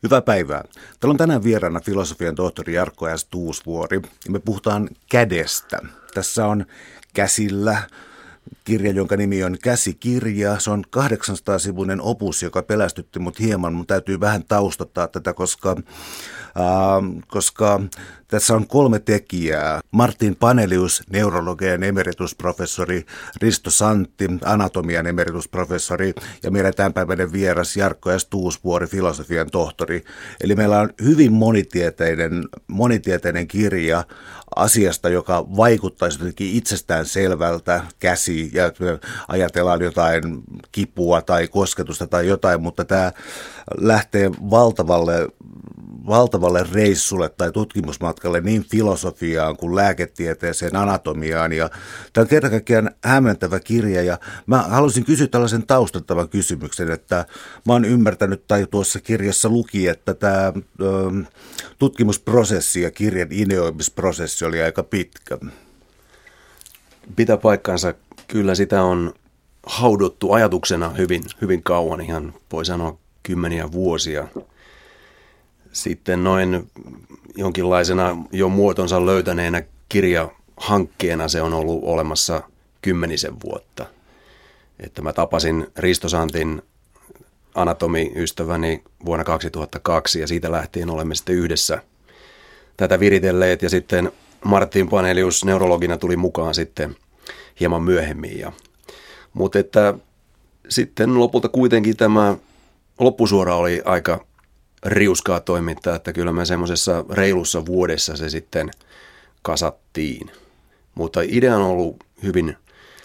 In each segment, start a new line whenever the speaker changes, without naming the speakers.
Hyvää päivää. Täällä on tänään vieraana filosofian tohtori Jarkko S. Tuusvuori ja me puhutaan kädestä. Tässä on käsillä kirja, jonka nimi on Käsikirja. Se on 800-sivuinen opus, joka pelästytti mut hieman. Mun täytyy vähän taustattaa tätä, koska tässä on 3 tekijää. Martin Panelius, neurologian emeritusprofessori, Risto Santti, anatomian emeritusprofessori ja meidän tämänpäiväinen vieras Jarkko S. Tuusvuori, filosofian tohtori. Eli meillä on hyvin monitieteinen kirja asiasta, joka vaikuttaisi jotenkin itsestään selvältä, käsi, ja ajatellaan jotain kipua tai kosketusta tai jotain, mutta tämä lähtee valtavalle reissulle tai tutkimusmatkalle niin filosofiaan kuin lääketieteeseen, anatomiaan. Ja tämä on kerta kaikkiaan hämmentävä kirja ja mä haluaisin kysyä tällaisen taustattavan kysymyksen, että mä oon ymmärtänyt tai tuossa kirjassa luki, että tämä tutkimusprosessi ja kirjan ideoimisprosessi oli aika pitkä.
Pitää paikkansa. Kyllä sitä on haudottu ajatuksena hyvin kauan, ihan voi sanoa kymmeniä vuosia. Sitten noin jonkinlaisena jo muotonsa löytäneenä kirjahankkeena se on ollut olemassa 10 vuotta. Että mä tapasin Risto Santin anatomiystäväni vuonna 2002 ja siitä lähtien olemme sitten yhdessä tätä viritelleet ja sitten Martin Panelius neurologina tuli mukaan sitten hieman myöhemmin. Mutta että sitten lopulta kuitenkin tämä loppusuora oli aika riuskaa toimintaa, että kyllä me semmoisessa reilussa vuodessa se sitten kasattiin. Mutta idea on ollut hyvin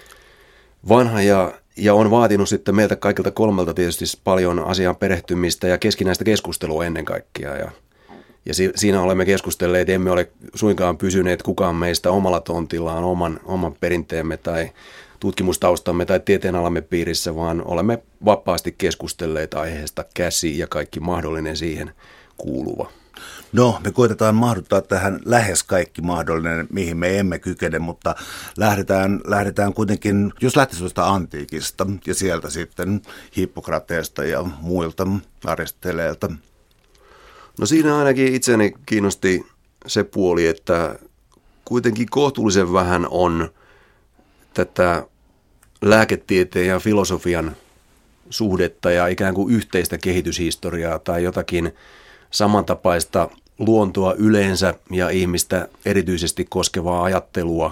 vanha ja on vaatinut sitten meiltä kaikilta 3 tietysti paljon asiaan perehtymistä ja keskinäistä keskustelua ennen kaikkea. Ja siinä olemme keskustelleet, emme ole suinkaan pysyneet kukaan meistä omalla tontillaan, oman perinteemme tai tutkimustaustamme tai tieteenalamme piirissä, vaan olemme vapaasti keskustelleet aiheesta käsi ja kaikki mahdollinen siihen kuuluva.
No, me koitetaan mahduttaa tähän lähes kaikki mahdollinen, mihin me emme kykene, mutta lähdetään kuitenkin, jos lähtisi tuosta antiikista ja sieltä sitten Hippokrateesta ja muilta Aristoteleelta.
No siinä ainakin itseni kiinnosti se puoli, että kuitenkin kohtuullisen vähän on tätä lääketieteen ja filosofian suhdetta ja ikään kuin yhteistä kehityshistoriaa tai jotakin samantapaista luontoa yleensä ja ihmistä erityisesti koskevaa ajattelua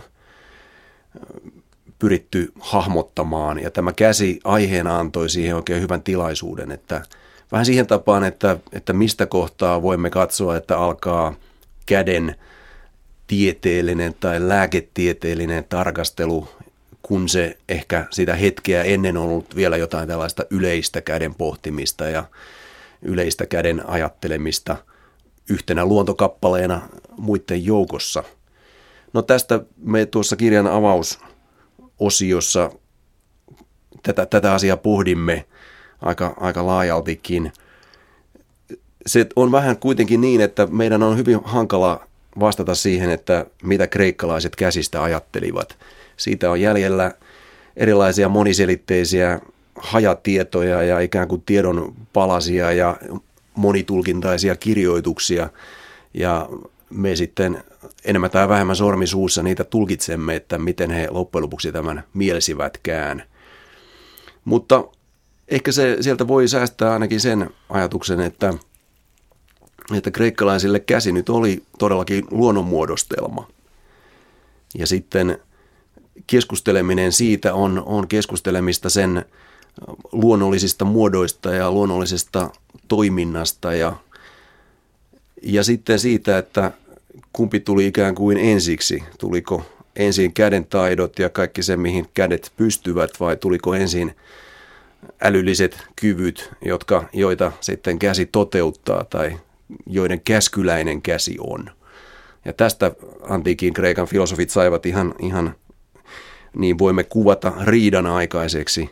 pyritty hahmottamaan. Ja tämä käsi aiheena antoi siihen oikein hyvän tilaisuuden, että vähän siihen tapaan, että mistä kohtaa voimme katsoa, että alkaa käden tieteellinen tai lääketieteellinen tarkastelu, kun se ehkä sitä hetkeä ennen on ollut vielä jotain tällaista yleistä käden pohtimista ja yleistä käden ajattelemista yhtenä luontokappaleena muiden joukossa. No tästä me tuossa kirjan avausosiossa tätä asiaa pohdimme aika laajaltikin. Se on vähän kuitenkin niin, että meidän on hyvin hankala vastata siihen, että mitä kreikkalaiset käsistä ajattelivat. Siitä on jäljellä erilaisia moniselitteisiä hajatietoja ja ikään kuin tiedon palasia ja monitulkintaisia kirjoituksia. Ja me sitten enemmän tai vähemmän sormisuussa niitä tulkitsemme, että miten he loppujen lopuksi tämän mielsivätkään. Mutta ehkä se sieltä voi säästää ainakin sen ajatuksen, että kreikkalaisille käsi nyt oli todellakin luonnonmuodostelma. Ja sitten keskusteleminen siitä on keskustelemista sen luonnollisista muodoista ja luonnollisesta toiminnasta ja sitten siitä, että kumpi tuli ikään kuin ensiksi. Tuliko ensin käden taidot ja kaikki se, mihin kädet pystyvät, vai tuliko ensin älylliset kyvyt, joita sitten käsi toteuttaa tai joiden käskyläinen käsi on. Ja tästä antiikin Kreikan filosofit saivat ihan niin voimme kuvata riidan aikaiseksi.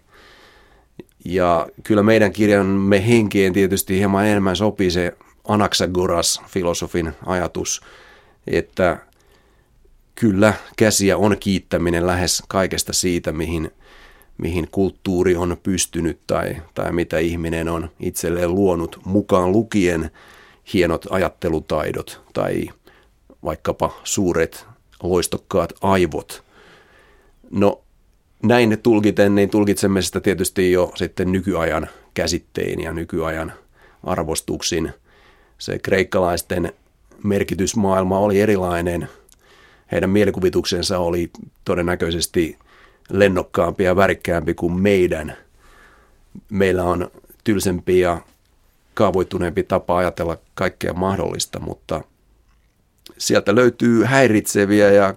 Ja kyllä meidän kirjamme henkeen tietysti hieman enemmän sopii se Anaxagoras-filosofin ajatus, että kyllä käsiä on kiittäminen lähes kaikesta siitä, mihin kulttuuri on pystynyt tai mitä ihminen on itselleen luonut, mukaan lukien hienot ajattelutaidot tai vaikkapa suuret loistokkaat aivot. No näin tulkiten, niin tulkitsemme sitä tietysti jo sitten nykyajan käsittein ja nykyajan arvostuksin. Se kreikkalaisten merkitysmaailma oli erilainen. Heidän mielikuvituksensa oli todennäköisesti lennokkaampi ja värikkäämpi kuin meidän. Meillä on tylsempi ja kaavoittuneempi tapa ajatella kaikkea mahdollista, mutta sieltä löytyy häiritseviä ja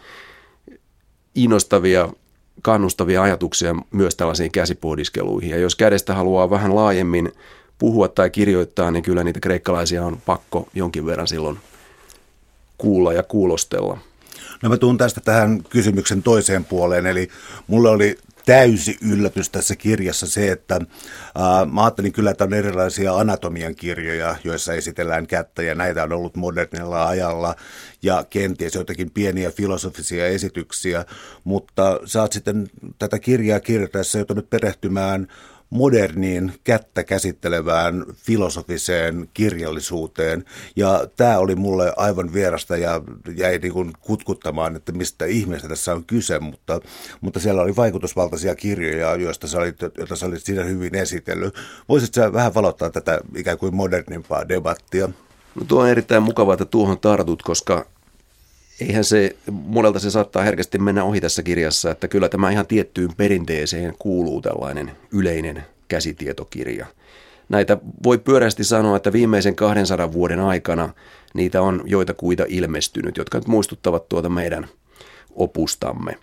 innostavia, kannustavia ajatuksia myös tällaisiin käsipohdiskeluihin. Ja jos kädestä haluaa vähän laajemmin puhua tai kirjoittaa, niin kyllä niitä kreikkalaisia on pakko jonkin verran silloin kuulla ja kuulostella.
No mä tuun tästä tähän kysymyksen toiseen puoleen, eli mulle oli täysi yllätys tässä kirjassa se, että mä ajattelin kyllä, että on erilaisia anatomian kirjoja, joissa esitellään kättä, ja näitä on ollut modernilla ajalla, ja kenties joitakin pieniä filosofisia esityksiä, mutta sä oot sitten tätä kirjaa kirjoittaessa joutunut perehtymään moderniin kättä käsittelevään filosofiseen kirjallisuuteen. Ja tämä oli mulle aivan vierasta ja jäi niin kuin kutkuttamaan, että mistä ihmeestä tässä on kyse, mutta siellä oli vaikutusvaltaisia kirjoja, joita sä olit siinä hyvin esitellyt. Voisitko sä vähän valottaa tätä ikään kuin modernimpaa debattia?
No tuo on erittäin mukavaa, että tuohon tartut, koska eihän se, monelta se saattaa herkästi mennä ohi tässä kirjassa, että kyllä tämä ihan tiettyyn perinteeseen kuuluu tällainen yleinen käsitietokirja. Näitä voi pyöreästi sanoa, että viimeisen 200 vuoden aikana niitä on joitakuita ilmestynyt, jotka nyt muistuttavat tuota meidän opustamme.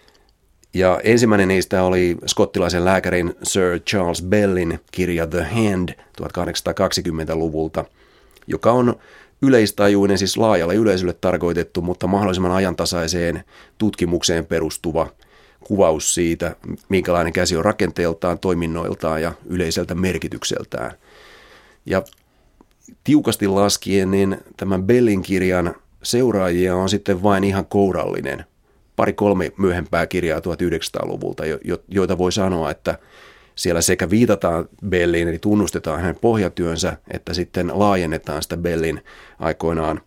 Ja ensimmäinen niistä oli skottilaisen lääkärin Sir Charles Bellin kirja The Hand 1820-luvulta, joka on yleistajuinen, siis laajalle yleisölle tarkoitettu, mutta mahdollisimman ajantasaiseen tutkimukseen perustuva kuvaus siitä, minkälainen käsi on rakenteeltaan, toiminnoiltaan ja yleiseltä merkitykseltään. Ja tiukasti laskien, niin tämän Bellin kirjan seuraajia on sitten vain ihan kourallinen. 2-3 myöhempää kirjaa 1900-luvulta, joita voi sanoa, että siellä sekä viitataan Belliin, eli tunnustetaan hänen pohjatyönsä, että sitten laajennetaan sitä Bellin aikoinaan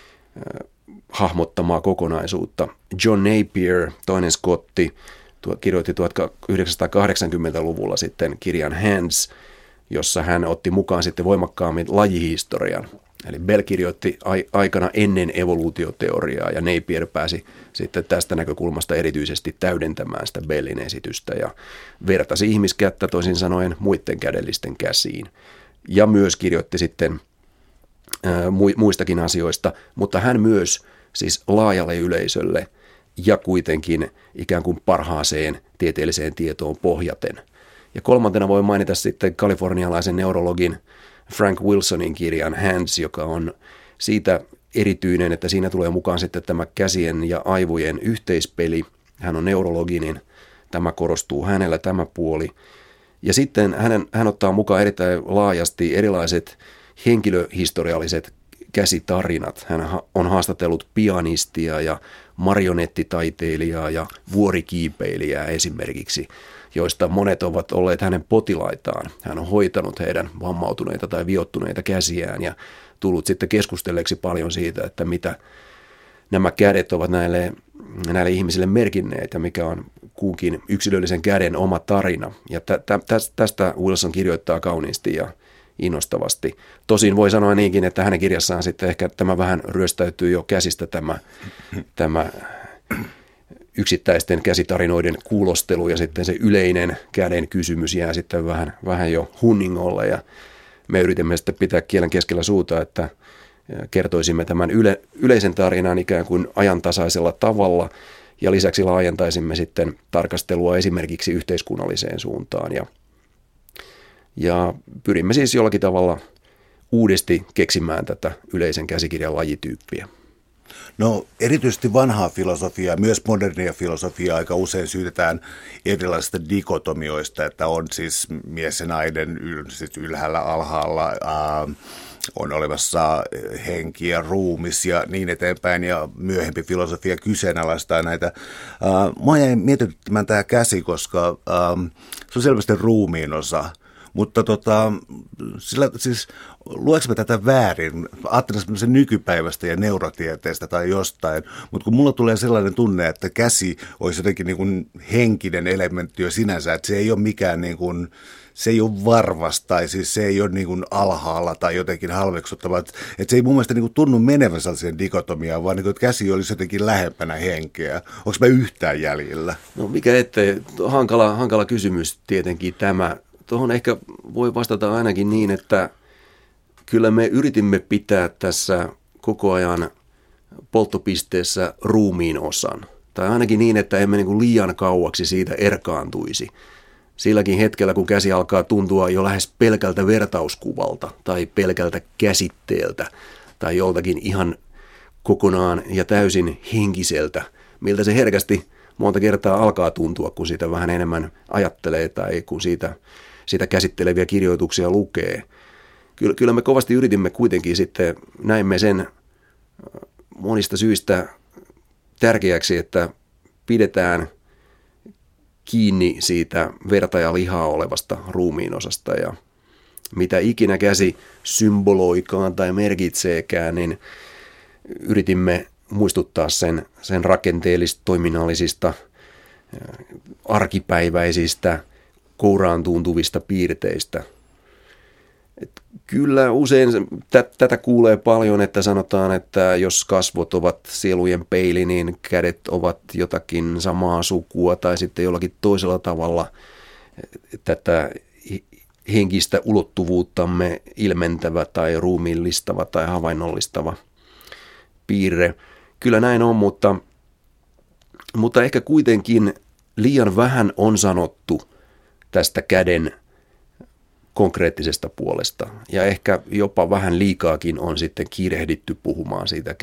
hahmottamaa kokonaisuutta. John Napier, toinen skotti, kirjoitti 1980-luvulla sitten kirjan Hands, jossa hän otti mukaan sitten voimakkaammin lajihistorian. Eli Bell kirjoitti aikana ennen evoluutioteoriaa ja Napier pääsi sitten tästä näkökulmasta erityisesti täydentämään sitä Bellin esitystä ja vertasi ihmiskättä toisin sanoen muiden kädellisten käsiin. Ja myös kirjoitti sitten muistakin asioista, mutta hän myös siis laajalle yleisölle ja kuitenkin ikään kuin parhaaseen tieteelliseen tietoon pohjaten. Ja kolmantena voi mainita sitten kalifornialaisen neurologin Frank Wilsonin kirjan Hands, joka on siitä erityinen, että siinä tulee mukaan sitten tämä käsien ja aivojen yhteispeli. Hän on neurologinen, tämä korostuu hänellä tämä puoli. Ja sitten hän ottaa mukaan erittäin laajasti erilaiset henkilöhistorialliset käsitarinat. Hän on haastatellut pianistia ja marionettitaiteilijaa ja vuorikiipeilijää esimerkiksi, joista monet ovat olleet hänen potilaitaan. Hän on hoitanut heidän vammautuneita tai viottuneita käsiään ja tullut sitten keskustelleeksi paljon siitä, että mitä nämä kädet ovat näille ihmisille merkinneet ja mikä on kuunkin yksilöllisen käden oma tarina. Ja tästä Wilson kirjoittaa kauniisti ja innostavasti. Tosin voi sanoa niinkin, että hänen kirjassaan sitten ehkä tämä vähän ryöstäytyy jo käsistä tämä yksittäisten käsitarinoiden kuulostelu ja sitten se yleinen käden kysymys jää sitten vähän jo hunningolle ja me yritimme sitten pitää kielen keskellä suuta, että kertoisimme tämän yleisen tarinan ikään kuin ajantasaisella tavalla ja lisäksi laajentaisimme sitten tarkastelua esimerkiksi yhteiskunnalliseen suuntaan ja pyrimme siis jollakin tavalla uudesti keksimään tätä yleisen käsikirjan lajityyppiä.
No erityisesti vanhaa filosofiaa, myös modernia filosofiaa aika usein syytetään erilaisista dikotomioista, että on siis mies ja nainen siis ylhäällä, alhaalla, on olemassa henki ja ruumis ja niin eteenpäin, ja myöhempi filosofia kyseenalaistaa näitä. Mua jäi mietityttämään tämä käsi, koska se on selvästi ruumiin osa. Mutta siis lueks mä tätä väärin? Ajattelen sen nykypäivästä ja neurotieteestä tai jostain, mutta kun mulla tulee sellainen tunne, että käsi olisi jotenkin niin kuin henkinen elementti jo sinänsä, että se ei ole mikään niin kuin, se ei ole varvas tai siis se ei ole niin kuin alhaalla tai jotenkin halveksuttava. Että se ei mun mielestä niin kuin tunnu menevän sellaiseen dikotomiaan, vaan niin kuin, että käsi olisi jotenkin lähempänä henkeä. Onko mä yhtään jäljellä?
No mikä ettei, hankala kysymys tietenkin tämä. Tuohon ehkä voi vastata ainakin niin, että kyllä me yritimme pitää tässä koko ajan polttopisteessä ruumiin osan. Tai ainakin niin, että emme niin kuin liian kauaksi siitä erkaantuisi. Silläkin hetkellä, kun käsi alkaa tuntua jo lähes pelkältä vertauskuvalta tai pelkältä käsitteeltä tai joltakin ihan kokonaan ja täysin henkiseltä, miltä se herkästi monta kertaa alkaa tuntua, kun siitä vähän enemmän ajattelee tai kun siitä käsitteleviä kirjoituksia lukee. Kyllä me kovasti yritimme kuitenkin sitten, näimme sen monista syistä tärkeäksi, että pidetään kiinni siitä verta ja lihaa olevasta ruumiinosasta ja mitä ikinä käsi symboloikaan tai merkitseekään, niin yritimme muistuttaa sen rakenteellisista, toiminnallisista, arkipäiväisistä, kouraan tuntuvista piirteistä. Kyllä usein tätä kuulee paljon, että sanotaan, että jos kasvot ovat sielujen peili, niin kädet ovat jotakin samaa sukua tai sitten jollakin toisella tavalla tätä henkistä ulottuvuuttamme ilmentävä tai ruumiillistava tai havainnollistava piirre. Kyllä näin on, mutta ehkä kuitenkin liian vähän on sanottu tästä käden konkreettisesta puolesta. Ja ehkä jopa vähän liikaakin on sitten kiirehditty puhumaan siitä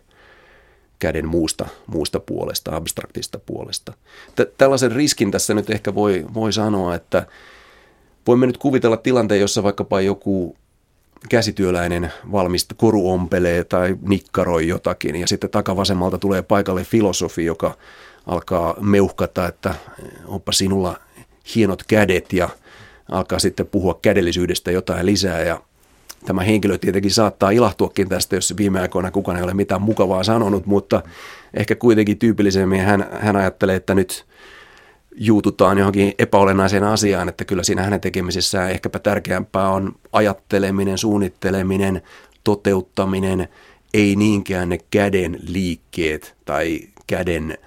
käden muusta puolesta, abstraktista puolesta. Tällaisen riskin tässä nyt ehkä voi sanoa, että voimme nyt kuvitella tilanteen, jossa vaikkapa joku käsityöläinen koru ompelee tai nikkaroi jotakin ja sitten takavasemmalta tulee paikalle filosofi, joka alkaa meuhkata, että onpa sinulla hienot kädet ja alkaa sitten puhua kädellisyydestä jotain lisää ja tämä henkilö tietenkin saattaa ilahtuakin tästä, jos viime aikoina kukaan ei ole mitään mukavaa sanonut, mutta ehkä kuitenkin tyypillisemmin hän ajattelee, että nyt juututaan johonkin epäolennaiseen asiaan, että kyllä siinä hänen tekemisessään ehkäpä tärkeämpää on ajatteleminen, suunnitteleminen, toteuttaminen, ei niinkään ne käden liikkeet tai käden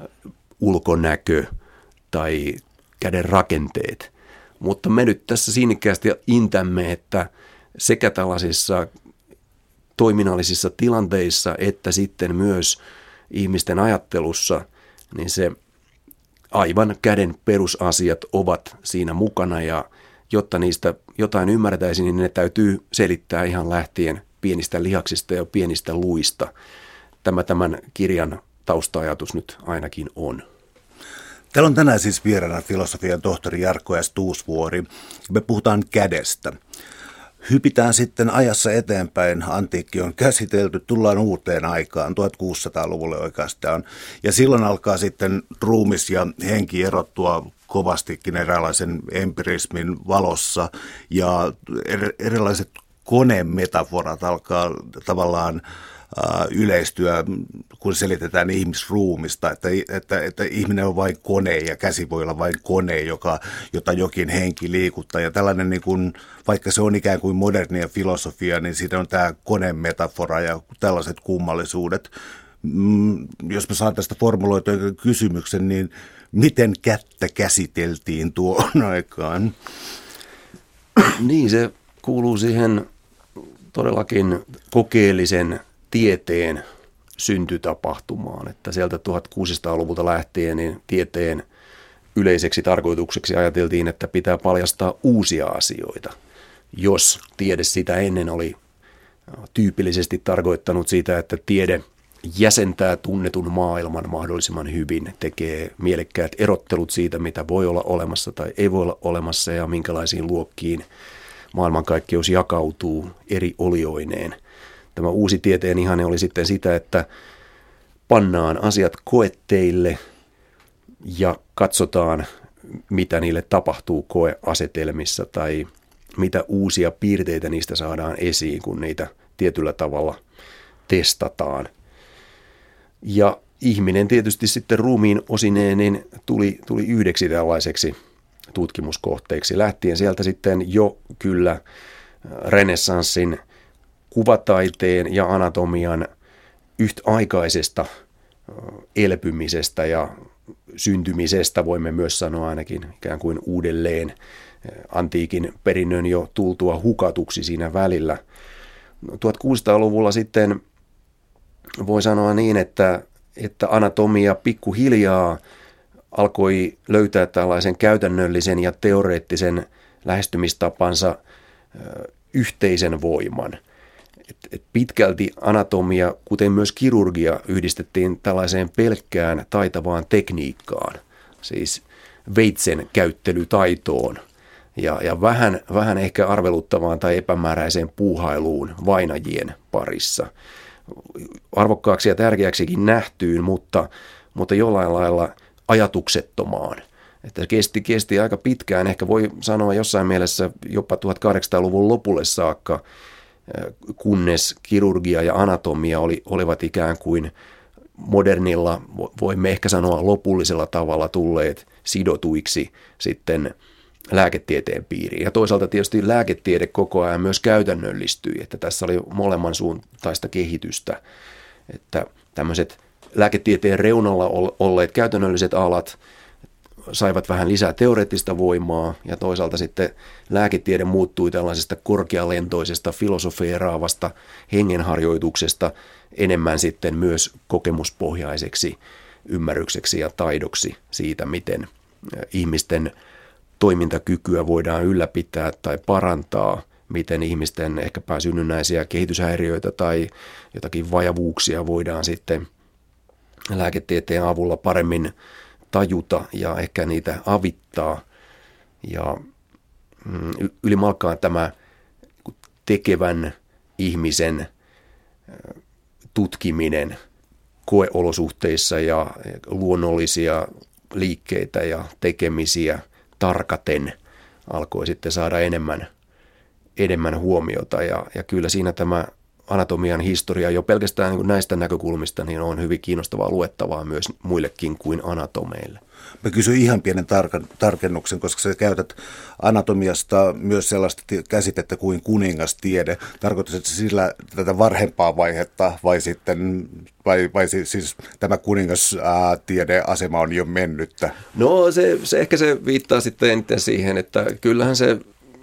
ulkonäkö tai käden rakenteet. Mutta me nyt tässä sinnikkäästi intämme, että sekä tällaisissa toiminnallisissa tilanteissa että sitten myös ihmisten ajattelussa, niin se aivan käden perusasiat ovat siinä mukana ja jotta niistä jotain ymmärtäisiin, niin ne täytyy selittää ihan lähtien pienistä lihaksista ja pienistä luista. Tämän kirjan tausta-ajatus nyt ainakin on.
Täällä on tänään siis vieraana filosofian tohtori Jarkko S. Tuusvuori. Me puhutaan kädestä. Hypitään sitten ajassa eteenpäin. Antiikki on käsitelty, tullaan uuteen aikaan, 1600-luvulle oikeastaan. Ja silloin alkaa sitten ruumis ja henki erottua kovastikin eräänlaisen empirismin valossa. Ja erilaiset konemetaforat alkaa tavallaan yleistyä, kun selitetään ihmisruumista, että ihminen on vain kone ja käsi voi olla vain kone, jota jokin henki liikuttaa. Ja tällainen, niin kuin, vaikka se on ikään kuin modernia filosofia, niin siitä on tämä konemetafora ja tällaiset kummallisuudet. Jos mä saan tästä formuloitua kysymyksen, niin miten kättä käsiteltiin tuon aikaan?
Niin, se kuuluu siihen todellakin kokeellisen tieteen syntytapahtumaan, että sieltä 1600-luvulta lähtien niin tieteen yleiseksi tarkoitukseksi ajateltiin, että pitää paljastaa uusia asioita. Jos tiede sitä ennen oli tyypillisesti tarkoittanut sitä, että tiede jäsentää tunnetun maailman mahdollisimman hyvin, tekee mielekkäät erottelut siitä, mitä voi olla olemassa tai ei voi olla olemassa ja minkälaisiin luokkiin maailmankaikkeus jakautuu eri olioineen. Tämä uusi tieteen ihanne oli sitten sitä, että pannaan asiat koetteille ja katsotaan, mitä niille tapahtuu koeasetelmissa tai mitä uusia piirteitä niistä saadaan esiin, kun niitä tietyllä tavalla testataan. Ja ihminen tietysti sitten ruumiin osineen niin tuli yhdeksi tällaiseksi tutkimuskohteeksi. Lähtien sieltä sitten jo kyllä renessanssin kuvataiteen ja anatomian yhtäaikaisesta elpymisestä ja syntymisestä voimme myös sanoa ainakin ikään kuin uudelleen antiikin perinnön jo tultua hukatuksi siinä välillä. 1600-luvulla sitten voi sanoa niin, että anatomia pikkuhiljaa alkoi löytää tällaisen käytännöllisen ja teoreettisen lähestymistapansa yhteisen voiman. Et pitkälti anatomia, kuten myös kirurgia, yhdistettiin tällaiseen pelkkään taitavaan tekniikkaan, siis veitsen käyttelytaitoon ja vähän ehkä arveluttavaan tai epämääräiseen puuhailuun vainajien parissa. Arvokkaaksi ja tärkeäksikin nähtyyn, mutta jollain lailla ajatuksettomaan. Että kesti aika pitkään, ehkä voi sanoa jossain mielessä jopa 1800-luvun lopulle saakka, kunnes kirurgia ja anatomia olivat ikään kuin modernilla, voimme ehkä sanoa lopullisella tavalla tulleet sidotuiksi sitten lääketieteen piiriin. Ja toisaalta tietysti lääketiede koko ajan myös käytännöllistyi, että tässä oli molemman suuntaista kehitystä, että tämmöiset lääketieteen reunalla olleet käytännölliset alat saivat vähän lisää teoreettista voimaa ja toisaalta sitten lääketiede muuttui tällaisesta korkealentoisesta filosofeeraavasta hengenharjoituksesta enemmän sitten myös kokemuspohjaiseksi ymmärrykseksi ja taidoksi siitä, miten ihmisten toimintakykyä voidaan ylläpitää tai parantaa, miten ihmisten ehkäpä synnynnäisiä kehityshäiriöitä tai jotakin vajavuuksia voidaan sitten lääketieteen avulla paremmin tajuta ja ehkä niitä avittaa. Ja ylimalkaan tämä tekevän ihmisen tutkiminen koeolosuhteissa ja luonnollisia liikkeitä ja tekemisiä tarkaten alkoi sitten saada enemmän huomiota. Ja kyllä siinä tämä anatomian historia jo pelkästään niin näistä näkökulmista niin on hyvin kiinnostavaa luettavaa myös muillekin kuin anatomeille.
Mä kysyin ihan pienen tarkennuksen, koska sä käytät anatomiasta myös sellaista käsitettä kuin kuningastiede. Tarkoitatko sillä tätä varhempaa vaihetta vai sitten, vai siis tämä kuningastiedeasema on jo mennyttä?
No se ehkä se viittaa sitten eniten siihen, että kyllähän se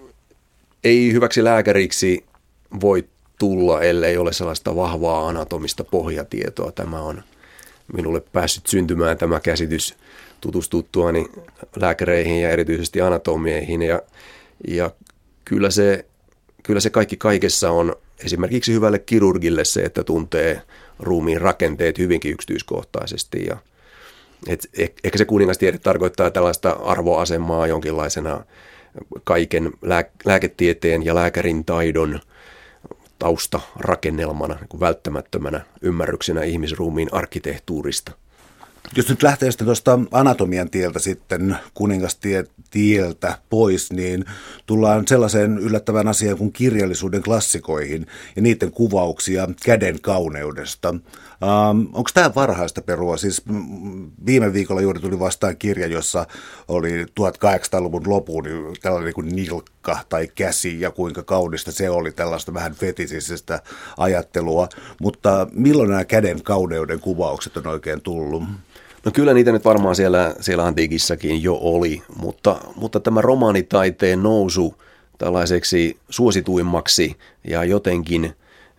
ei hyväksi lääkäriksi voi tulla, ellei ole sellaista vahvaa anatomista pohjatietoa. Tämä on minulle päässyt syntymään tämä käsitys tutustuttuani lääkäreihin ja erityisesti anatomieihin. Ja kyllä se kaikki kaikessa on esimerkiksi hyvälle kirurgille se, että tuntee ruumiin rakenteet hyvinkin yksityiskohtaisesti. Ja ehkä se kuningastiede tarkoittaa tällaista arvoasemaa jonkinlaisena kaiken lääketieteen ja lääkärin taidon taustarakennelmana, niin välttämättömänä ymmärryksenä ihmisruumiin arkkitehtuurista.
Jos nyt lähtee sitten tuosta anatomian tieltä sitten kuningastieltä pois, niin tullaan sellaiseen yllättävään asiaan kuin kirjallisuuden klassikoihin ja niiden kuvauksia käden kauneudesta. Onko tämä varhaista perua? Siis viime viikolla juuri tuli vastaan kirja, jossa oli 1800-luvun lopun tällainen niin kuin nilkka tai käsi ja kuinka kaunista se oli, tällaista vähän fetisistä ajattelua. Mutta milloin nämä käden kauneuden kuvaukset on oikein tullut?
No kyllä niitä nyt varmaan siellä antiikissakin jo oli, mutta tämä romaanitaiteen nousu tällaiseksi suosituimmaksi ja jotenkin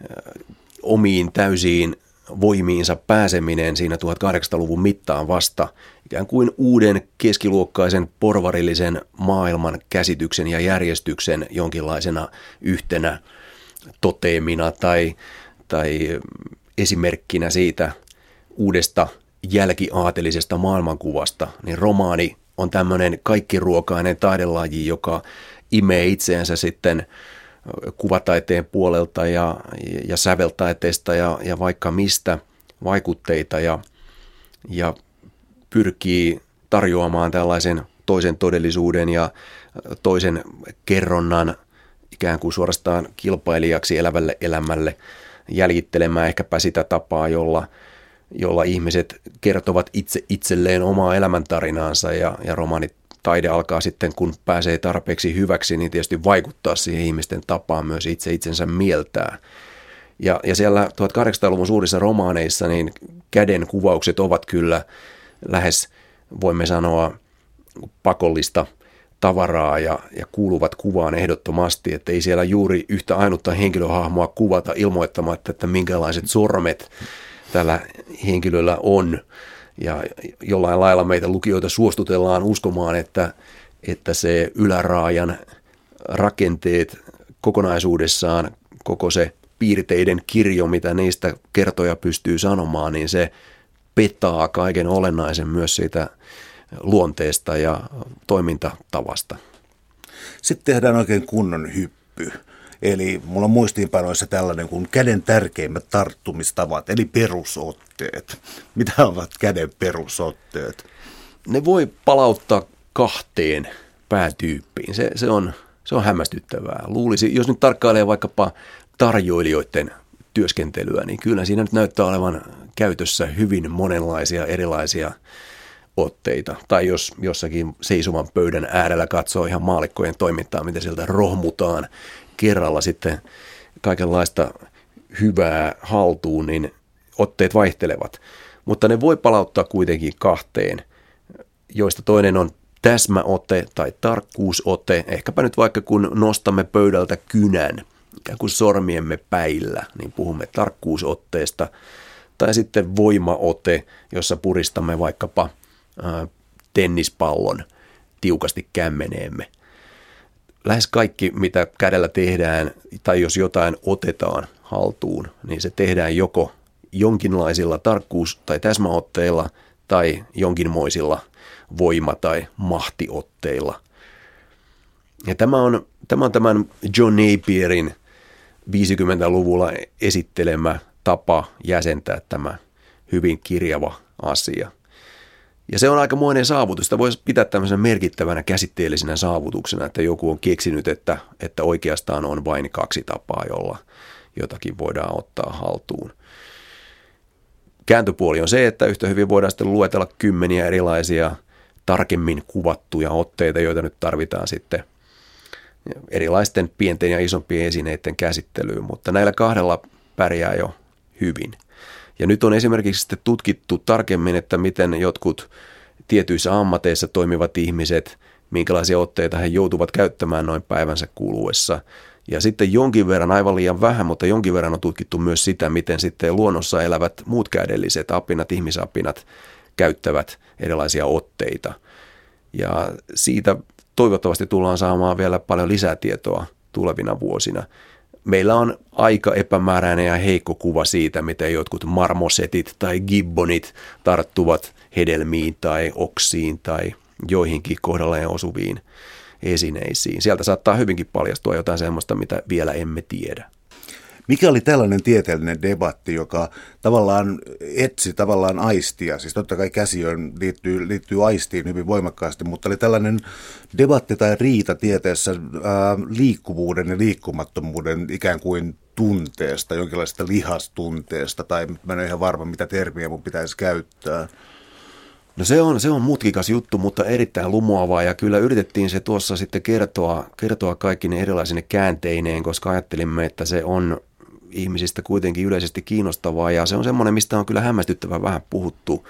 omiin täysiin voimiinsa pääseminen siinä 1800-luvun mittaan vasta ikään kuin uuden keskiluokkaisen porvarillisen maailman käsityksen ja järjestyksen jonkinlaisena yhtenä toteemina tai esimerkkinä siitä uudesta jälkiaatelisesta maailmankuvasta, niin romaani on tämmöinen kaikkiruokainen taidelaji, joka imee itseensä sitten kuvataiteen puolelta ja säveltaiteesta ja vaikka mistä vaikutteita ja pyrkii tarjoamaan tällaisen toisen todellisuuden ja toisen kerronnan ikään kuin suorastaan kilpailijaksi elävälle elämälle, jäljittelemään ehkäpä sitä tapaa, jolla ihmiset kertovat itselleen omaa elämäntarinaansa ja romaanitaide alkaa sitten, kun pääsee tarpeeksi hyväksi, niin tietysti vaikuttaa siihen ihmisten tapaan myös itse itsensä mieltää. Ja siellä 1800-luvun suurissa romaaneissa niin käden kuvaukset ovat kyllä lähes, voimme sanoa, pakollista tavaraa ja kuuluvat kuvaan ehdottomasti, että ei siellä juuri yhtä ainutta henkilöhahmoa kuvata ilmoittamatta, että minkälaiset sormet tällä henkilöllä on. Ja jollain lailla meitä lukijoita suostutellaan uskomaan, että se yläraajan rakenteet kokonaisuudessaan, koko se piirteiden kirjo, mitä niistä kertoja pystyy sanomaan, niin se petaa kaiken olennaisen myös siitä luonteesta ja toimintatavasta.
Sitten tehdään oikein kunnon hyppy. Eli mulla on muistiinpanoissa tällainen kuin käden tärkeimmät tarttumistavat, eli perusotteet. Mitä ovat käden perusotteet?
Ne voi palauttaa kahteen päätyyppiin. Se on hämmästyttävää. Luulisi, jos nyt tarkkailee vaikkapa tarjoilijoiden työskentelyä, niin kyllä siinä nyt näyttää olevan käytössä hyvin monenlaisia erilaisia otteita. Tai jos jossakin seisovan pöydän äärellä katsoo ihan maallikkojen toimintaa, miten sieltä rohmutaan kerralla sitten kaikenlaista hyvää haltuun, niin otteet vaihtelevat. Mutta ne voi palauttaa kuitenkin kahteen, joista toinen on täsmäote tai tarkkuusote. Ehkäpä nyt vaikka kun nostamme pöydältä kynän, ikään kuin sormiemme päillä, niin puhumme tarkkuusotteesta. Tai sitten voimaote, jossa puristamme vaikkapa tennispallon tiukasti kämmeneemme. Lähes kaikki, mitä kädellä tehdään, tai jos jotain otetaan haltuun, niin se tehdään joko jonkinlaisilla tarkkuus- tai täsmäotteilla tai jonkinmoisilla voima- tai mahtiotteilla. Ja tämä on tämän John Napierin 50-luvulla esittelemä tapa jäsentää tämä hyvin kirjava asia. Ja se on aikamoinen saavutus. Sitä voisi pitää tämmöisenä merkittävänä käsitteellisenä saavutuksena, että joku on keksinyt, että oikeastaan on vain kaksi tapaa, jolla jotakin voidaan ottaa haltuun. Kääntöpuoli on se, että yhtä hyvin voidaan sitten luetella kymmeniä erilaisia tarkemmin kuvattuja otteita, joita nyt tarvitaan sitten erilaisten pienten ja isompien esineiden käsittelyyn, mutta näillä kahdella pärjää jo hyvin. Ja nyt on esimerkiksi sitten tutkittu tarkemmin, että miten jotkut tietyissä ammateissa toimivat ihmiset, minkälaisia otteita he joutuvat käyttämään noin päivänsä kuluessa. Ja sitten jonkin verran, aivan liian vähän, mutta jonkin verran on tutkittu myös sitä, miten sitten luonnossa elävät muut kädelliset apinat, ihmisapinat käyttävät erilaisia otteita. Ja siitä toivottavasti tullaan saamaan vielä paljon lisätietoa tulevina vuosina. Meillä on aika epämääräinen ja heikko kuva siitä, miten jotkut marmosetit tai gibbonit tarttuvat hedelmiin tai oksiin tai joihinkin kohdalleen osuviin esineisiin. Sieltä saattaa hyvinkin paljastua jotain sellaista, mitä vielä emme tiedä.
Mikä oli tällainen tieteellinen debatti, joka tavallaan etsi aistia? Siis totta kai käsi liittyy aistiin hyvin voimakkaasti, mutta oli tällainen debatti tai riita tieteessä liikkuvuuden ja liikkumattomuuden ikään kuin tunteesta, jonkinlaisesta lihastunteesta, tai mä en ole ihan varma, mitä termiä mun pitäisi käyttää.
No se on mutkikas juttu, mutta erittäin lumoavaa, ja kyllä yritettiin se tuossa sitten kertoa kaikki ne erilaisine käänteineen, koska ajattelimme, että se on ihmisistä kuitenkin yleisesti kiinnostavaa, ja se on semmoinen, mistä on kyllä hämmästyttävän vähän puhuttu.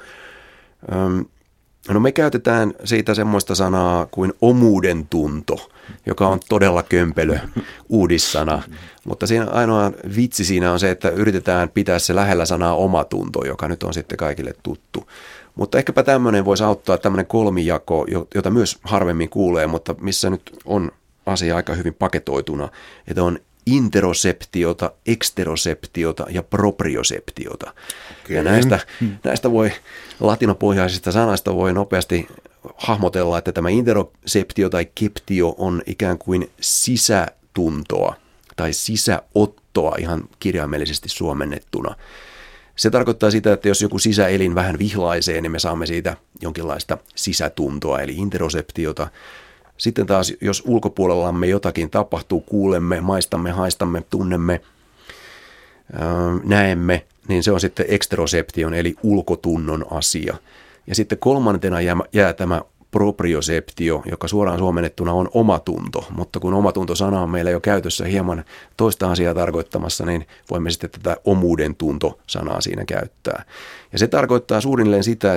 No me käytetään siitä semmoista sanaa kuin omuuden tunto, joka on todella kömpelö uudissana, mutta siinä ainoa vitsi siinä on se, että yritetään pitää se lähellä sanaa omatunto, joka nyt on sitten kaikille tuttu. Mutta ehkäpä tämmöinen voisi auttaa, tämmöinen kolmijako, jota myös harvemmin kuulee, mutta missä nyt on asia aika hyvin paketoituna, että on interoseptiota, eksteroseptiota ja proprioseptiota.
Okay.
Ja näistä voi, latinopohjaisista sanasta voi nopeasti hahmotella, että tämä interoseptio tai keptio on ikään kuin sisätuntoa tai sisäottoa ihan kirjaimellisesti suomennettuna. Se tarkoittaa sitä, että jos joku sisäelin vähän vihlaisee, niin me saamme siitä jonkinlaista sisätuntoa, eli interoseptiota. Sitten taas, jos ulkopuolellamme jotakin tapahtuu, kuulemme, maistamme, haistamme, tunnemme, näemme, niin se on sitten eksteroseption, eli ulkotunnon asia. Ja sitten kolmantena jää tämä proprioseptio, joka suoraan suomennettuna on omatunto, mutta kun omatunto-sana on meillä jo käytössä hieman toista asiaa tarkoittamassa, niin voimme sitten tätä omuuden tunto-sanaa siinä käyttää. Ja se tarkoittaa suurinleen sitä,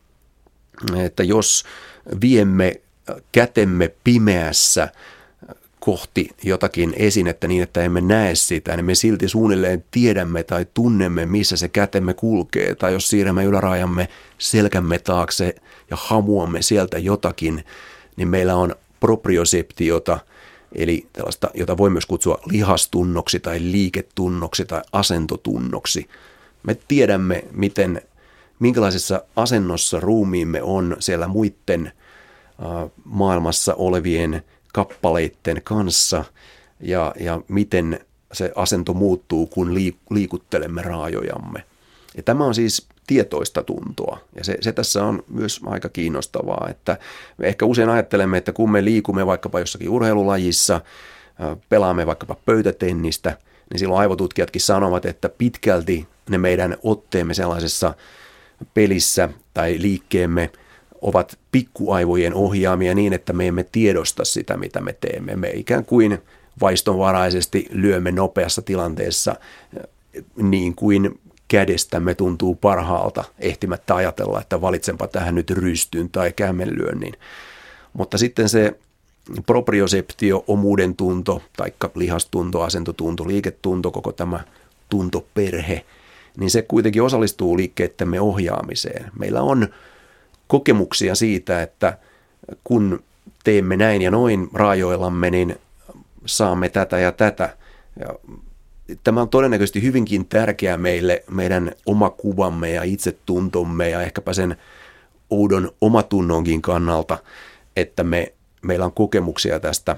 että jos viemme kätemme pimeässä kohti jotakin esinettä niin, että emme näe sitä, niin me silti suunnilleen tiedämme tai tunnemme, missä se kätemme kulkee. Tai jos siirrämme yläraajamme selkämme taakse ja hamuamme sieltä jotakin, niin meillä on proprioseptiota, eli tällaista, jota voi myös kutsua lihastunnoksi tai liiketunnoksi tai asentotunnoksi. Me tiedämme, minkälaisessa asennossa ruumiimme on siellä muiden maailmassa olevien kappaleiden kanssa ja miten se asento muuttuu, kun liikuttelemme raajojamme. Ja tämä on siis tietoista tuntoa ja se tässä on myös aika kiinnostavaa, että me ehkä usein ajattelemme, että kun me liikumme vaikkapa jossakin urheilulajissa, pelaamme vaikkapa pöytätennistä, niin silloin aivotutkijatkin sanovat, että pitkälti ne meidän otteemme sellaisessa pelissä tai liikkeemme ovat pikkuaivojen ohjaamia niin, että me emme tiedosta sitä, mitä me teemme. Me ikään kuin vaistonvaraisesti lyömme nopeassa tilanteessa niin kuin kädestämme tuntuu parhaalta, ehtimättä ajatella, että valitsenpa tähän nyt rystyn tai kämmenlyönnin. Mutta sitten se proprioseptio, omuuden tunto, taikka lihastunto, asentotunto, liiketunto, koko tämä tuntoperhe, niin se kuitenkin osallistuu liikkeittemme ohjaamiseen. Meillä on kokemuksia siitä, että kun teemme näin ja noin raajoillamme, niin saamme tätä ja tätä. Ja tämä on todennäköisesti hyvinkin tärkeää meille, meidän omakuvamme ja itsetuntomme ja ehkäpä sen oudon omatunnonkin kannalta, että meillä on kokemuksia tästä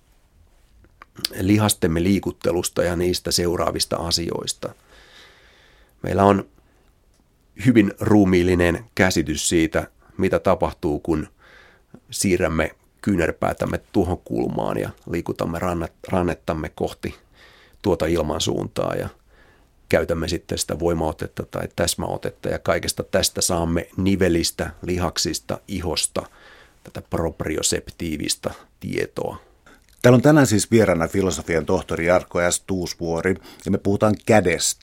lihastemme liikuttelusta ja niistä seuraavista asioista. Meillä on hyvin ruumiillinen käsitys siitä, mitä tapahtuu, kun siirrämme kyynärpäätämme tuohon kulmaan ja liikutamme rannettamme kohti tuota ilmansuuntaa ja käytämme sitten sitä voimaotetta tai täsmäotetta ja kaikesta tästä saamme nivelistä, lihaksista, ihosta, tätä proprioseptiivista tietoa.
Täällä on tänään siis vieraana filosofian tohtori Jarkko S. Tuusvuori ja me puhutaan kädestä.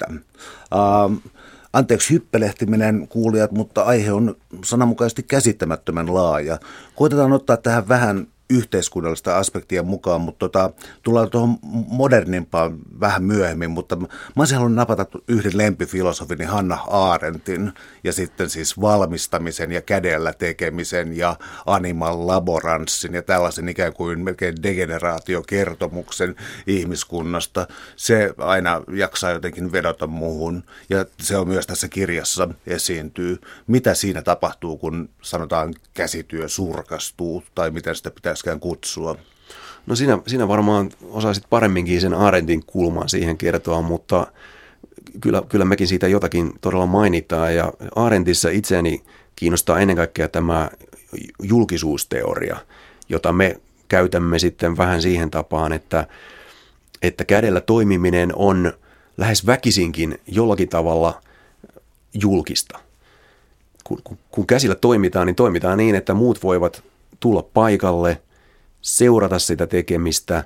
Anteeksi hyppelehtiminen kuulijat, mutta aihe on sananmukaisesti käsittämättömän laaja. Koitetaan ottaa tähän vähän yhteiskunnallista aspektia mukaan, mutta tullaan tuohon modernimpaan vähän myöhemmin, mutta mä olisin halunnut napata yhden lempifilosofini Hannah Arendtin ja sitten siis valmistamisen ja kädellä tekemisen ja animal laboranssin ja tällaisen ikään kuin melkein degeneraatiokertomuksen ihmiskunnasta. Se aina jaksaa jotenkin vedota muuhun ja se on myös tässä kirjassa esiintyy. Mitä siinä tapahtuu, kun sanotaan käsityö surkastuu tai miten sitä pitäisikään kutsua?
No sinä varmaan osaisit paremminkin sen Arendtin kulman siihen kertoa, mutta kyllä mekin siitä jotakin todella mainitaan. Ja Arendtissa itseäni kiinnostaa ennen kaikkea tämä julkisuusteoria, jota me käytämme sitten vähän siihen tapaan, että kädellä toimiminen on lähes väkisinkin jollakin tavalla julkista. Kun käsillä toimitaan, niin toimitaan niin, että muut voivat tulla paikalle, seurata sitä tekemistä,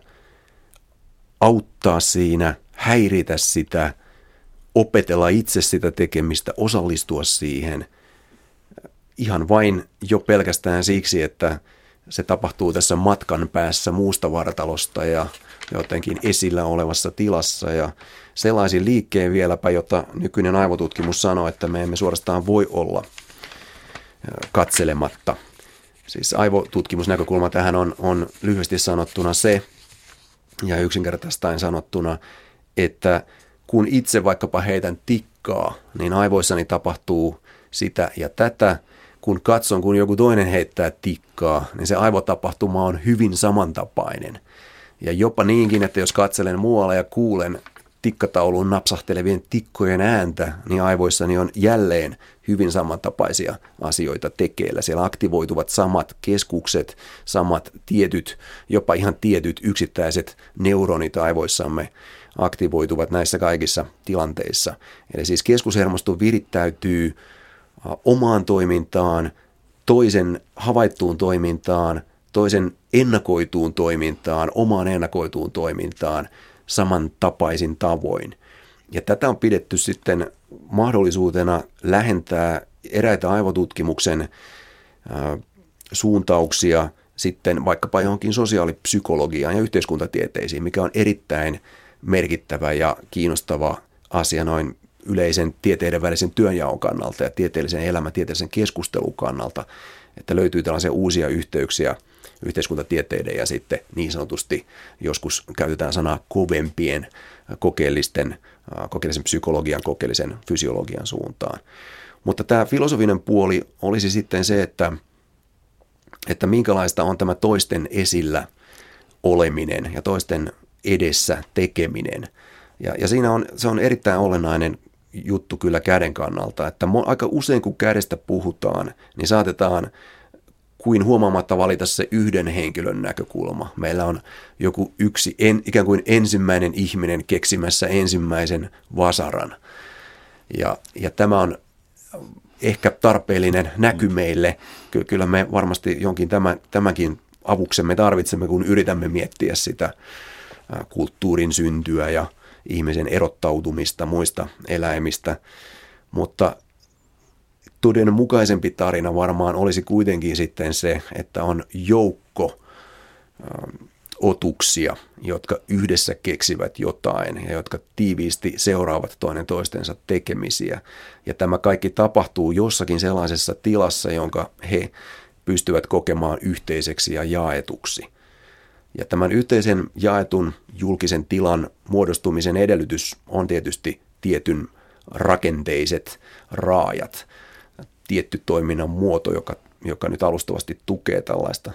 auttaa siinä, häiritä sitä, opetella itse sitä tekemistä, osallistua siihen. Ihan vain jo pelkästään siksi, että se tapahtuu tässä matkan päässä muusta vartalosta ja jotenkin esillä olevassa tilassa. Ja sellaisin liikkeen vieläpä, jota nykyinen aivotutkimus sanoo, että me emme suorastaan voi olla katselematta. Siis aivotutkimusnäkökulma tähän on lyhyesti sanottuna se, ja yksinkertaistaen sanottuna, että kun itse vaikkapa heitän tikkaa, niin aivoissani tapahtuu sitä ja tätä. Kun katson, kun joku toinen heittää tikkaa, niin se aivotapahtuma on hyvin samantapainen. Ja jopa niinkin, että jos katselen muualla ja kuulen tikkatauluun napsahtelevien tikkojen ääntä, niin aivoissani on jälleen hyvin samantapaisia asioita tekeillä. Siellä aktivoituvat samat keskukset, samat tietyt, jopa ihan tietyt yksittäiset neuronit aivoissamme aktivoituvat näissä kaikissa tilanteissa. Eli siis keskushermosto virittäytyy omaan toimintaan, toisen havaittuun toimintaan, toisen ennakoituun toimintaan, omaan ennakoituun toimintaan samantapaisin tavoin. Ja tätä on pidetty sitten mahdollisuutena lähentää eräitä aivotutkimuksen suuntauksia sitten vaikkapa johonkin sosiaalipsykologiaan ja yhteiskuntatieteisiin, mikä on erittäin merkittävä ja kiinnostava asia noin yleisen tieteiden välisen työnjaon kannalta ja tieteellisen keskustelun kannalta, että löytyy tällaisia uusia yhteyksiä yhteiskuntatieteiden ja sitten niin sanotusti joskus käytetään sanaa kovempien kokeellisen psykologian, kokeellisen fysiologian suuntaan. Mutta tämä filosofinen puoli olisi sitten se, että minkälaista on tämä toisten esillä oleminen ja toisten edessä tekeminen. Ja se on erittäin olennainen juttu kyllä käden kannalta, että aika usein kun kädestä puhutaan, niin saatetaan kuin huomaamatta valita se yhden henkilön näkökulma. Meillä on joku ikään kuin ensimmäinen ihminen keksimässä ensimmäisen vasaran. Ja tämä on ehkä tarpeellinen näky meille. Kyllä me varmasti jonkin tämänkin avuksemme tarvitsemme, kun yritämme miettiä sitä kulttuurin syntyä ja ihmisen erottautumista muista eläimistä, mutta todenmukaisempi tarina varmaan olisi kuitenkin sitten se, että on joukko otuksia, jotka yhdessä keksivät jotain ja jotka tiiviisti seuraavat toinen toistensa tekemisiä. Ja tämä kaikki tapahtuu jossakin sellaisessa tilassa, jonka he pystyvät kokemaan yhteiseksi ja jaetuksi. Ja tämän yhteisen jaetun julkisen tilan muodostumisen edellytys on tietysti tietyn rakenteiset raajat, tietty toiminnan muoto, joka nyt alustavasti tukee tällaista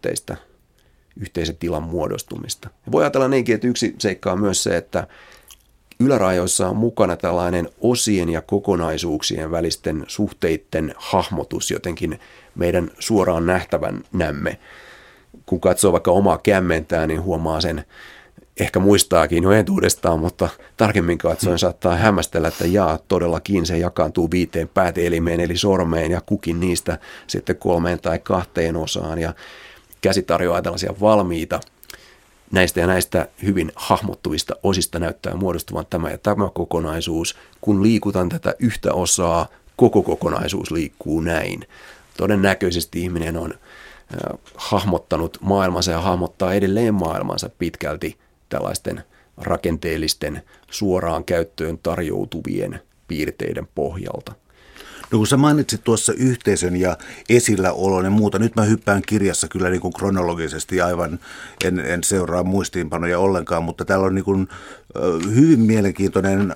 yhteisen tilan muodostumista. Ja voi ajatella niinkin, että yksi seikka on myös se, että yläraajoissa on mukana tällainen osien ja kokonaisuuksien välisten suhteiden hahmotus jotenkin meidän suoraan nähtävänämme. Kun katsoo vaikka omaa kämmentää, niin huomaa sen, ehkä muistaakin jo entuudestaan, mutta tarkemmin katsoen saattaa hämmästellä, että todellakin se jakaantuu 5 pääteelimeen eli sormeen ja kukin niistä sitten 3 tai 2 osaan. Ja käsi tarjoaa tällaisia valmiita näistä ja näistä hyvin hahmottuvista osista näyttää muodostuvan tämä ja tämä kokonaisuus. Kun liikutan tätä yhtä osaa, koko kokonaisuus liikkuu näin. Todennäköisesti ihminen on hahmottanut maailmansa ja hahmottaa edelleen maailmansa pitkälti tällaisten rakenteellisten suoraan käyttöön tarjoutuvien piirteiden pohjalta.
No kun sä mainitsit tuossa yhteisön ja esilläolon ja muuta, nyt mä hyppään kirjassa kyllä niin kuin kronologisesti aivan, en seuraa muistiinpanoja ollenkaan, mutta täällä on niin kuin, hyvin mielenkiintoinen,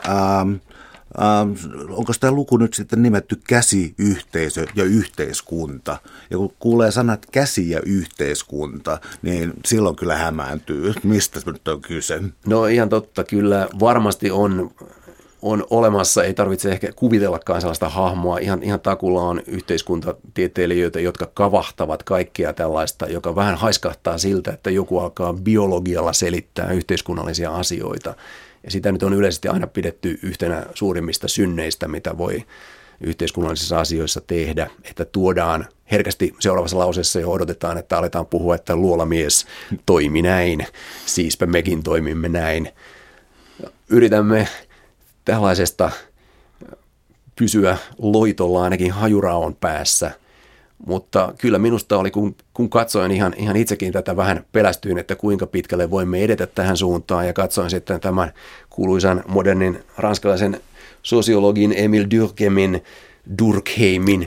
onko tämä luku nyt sitten nimetty käsi, yhteisö ja yhteiskunta? Ja kun kuulee sanat käsi ja yhteiskunta, niin silloin kyllä hämääntyy. Mistä nyt on kyse?
No ihan totta, kyllä varmasti on olemassa, ei tarvitse ehkä kuvitellakaan sellaista hahmoa. Ihan takulla on yhteiskuntatieteilijöitä, jotka kavahtavat kaikkea tällaista, joka vähän haiskahtaa siltä, että joku alkaa biologialla selittää yhteiskunnallisia asioita. Ja sitä nyt on yleisesti aina pidetty yhtenä suurimmista synneistä, mitä voi yhteiskunnallisissa asioissa tehdä, että tuodaan herkästi seuraavassa lauseessa jo odotetaan, että aletaan puhua, että luolamies toimi näin, siispä mekin toimimme näin. Yritämme tällaisesta pysyä loitolla ainakin hajuraon päässä, mutta kyllä minusta oli, kun katsoin ihan itsekin tätä vähän pelästyin, että kuinka pitkälle voimme edetä tähän suuntaan ja katsoin sitten tämän kuuluisan modernin ranskalaisen sosiologin Emile Durkheimin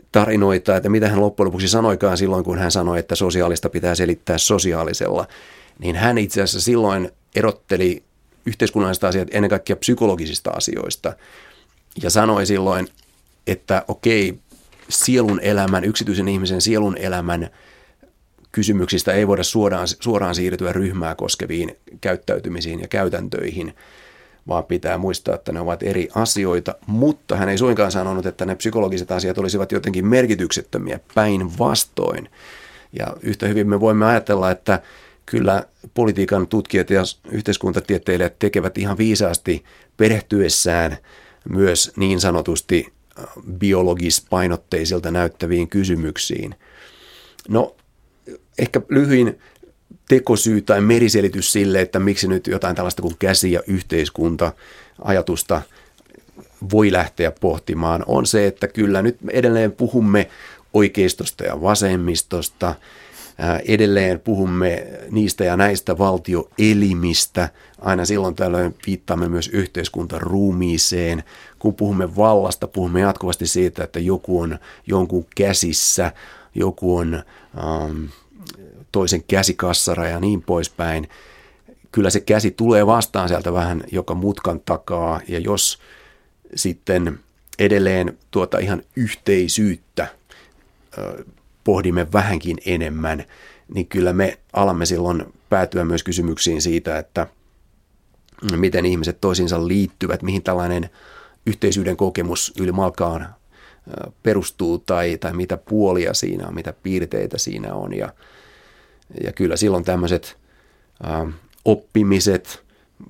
tarinoita, että mitä hän loppujen lopuksi sanoikaan silloin, kun hän sanoi, että sosiaalista pitää selittää sosiaalisella, niin hän itse asiassa silloin erotteli yhteiskunnallisista asiat ennen kaikkea psykologisista asioista ja sanoi silloin, että okei, sielun elämän, yksityisen ihmisen sielun elämän kysymyksistä ei voida suoraan siirtyä ryhmää koskeviin käyttäytymisiin ja käytäntöihin, vaan pitää muistaa, että ne ovat eri asioita, mutta hän ei suinkaan sanonut, että ne psykologiset asiat olisivat jotenkin merkityksettömiä, päinvastoin. Ja yhtä hyvin me voimme ajatella, että kyllä politiikan tutkijat ja yhteiskuntatieteilijät tekevät ihan viisaasti perehtyessään myös niin sanotusti biologis-painotteisilta näyttäviin kysymyksiin. No, ehkä lyhyin tekosyy tai meriselitys sille, että miksi nyt jotain tällaista kuin käsi- ja yhteiskunta-ajatusta voi lähteä pohtimaan, on se, että kyllä nyt edelleen puhumme oikeistosta ja vasemmistosta, edelleen puhumme niistä ja näistä valtioelimistä, aina silloin tällöin viittaamme myös yhteiskuntaruumiiseen. Kun puhumme vallasta, puhumme jatkuvasti siitä, että joku on jonkun käsissä, joku on toisen käsikassara ja niin poispäin. Kyllä se käsi tulee vastaan sieltä vähän joka mutkan takaa, ja jos sitten edelleen tuota ihan yhteisyyttä pohdimme vähänkin enemmän, niin kyllä me alamme silloin päätyä myös kysymyksiin siitä, että miten ihmiset toisiinsa liittyvät, mihin tällainen yhteisyyden kokemus ylimalkaan perustuu tai mitä puolia siinä on, mitä piirteitä siinä on. Ja kyllä silloin tämmöiset oppimis-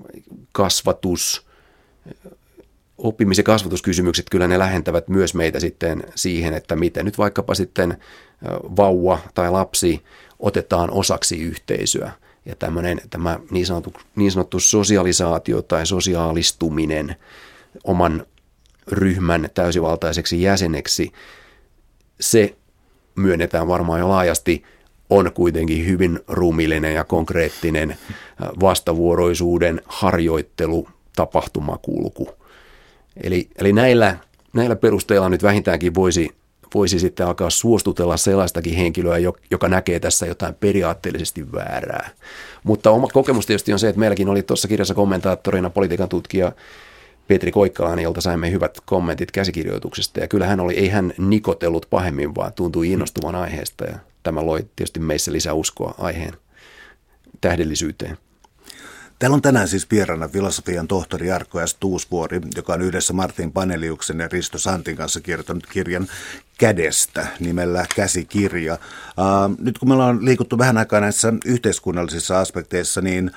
ja kasvatuskysymykset, kyllä ne lähentävät myös meitä sitten siihen, että miten nyt vaikkapa sitten vauva tai lapsi otetaan osaksi yhteisöä. Ja tämä niin sanottu sosialisaatio tai sosiaalistuminen oman ryhmän täysivaltaiseksi jäseneksi, se myönnetään varmaan jo laajasti, on kuitenkin hyvin ruumiillinen ja konkreettinen vastavuoroisuuden harjoittelu, tapahtumakulku. Eli näillä perusteilla nyt vähintäänkin voisi sitten alkaa suostutella sellaistakin henkilöä, joka näkee tässä jotain periaatteellisesti väärää. Mutta oma kokemus tietysti on se, että meilläkin oli tuossa kirjassa kommentaattorina politiikan tutkija Petri Koikkalainen, jolta saimme hyvät kommentit käsikirjoituksesta. Ja kyllä ei hän nikotellut pahemmin, vaan tuntui innostuvan aiheesta. Ja tämä loi tietysti meissä lisää uskoa aiheen tähdellisyyteen.
Täällä on tänään siis vieraana filosofian tohtori Jarkko S. Tuusvuori, joka on yhdessä Martin Paneliuksen ja Risto Santin kanssa kirjoittanut kirjan Kädestä nimellä Käsikirja. Nyt kun me ollaan liikuttu vähän aikaa näissä yhteiskunnallisissa aspekteissa, niin